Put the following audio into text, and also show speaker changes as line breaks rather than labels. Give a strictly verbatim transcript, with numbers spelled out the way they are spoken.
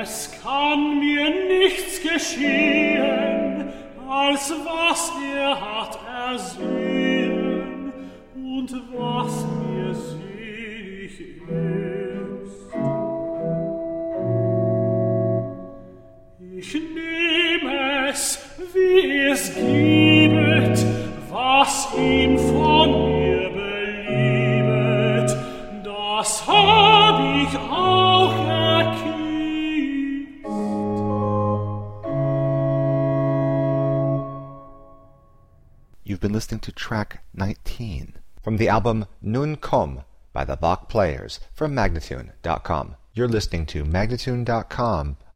Es kann mir nichts geschehen, als was er hat ersehen und was mir selig ist. Ich nehm es, wie es gibet, was ihm von mir beliebet, das hab ich auch erkiest.
You've been listening to track nineteen
from the album Nun Komm by the Bach Players from Magnatune dot com. You're listening to Magnatune dot com,